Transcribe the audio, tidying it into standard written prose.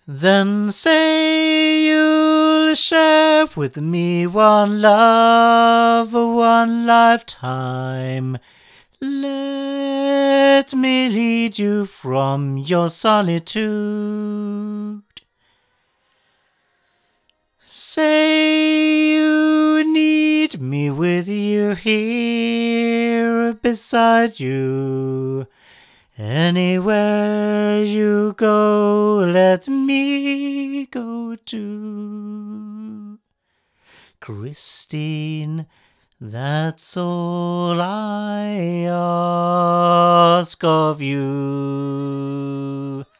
Then say you'll share with me one love, one lifetime. Let me lead you from your solitude. Say you need me with you here beside you. Anywhere you go, let me go too. Christine, that's all I ask of you.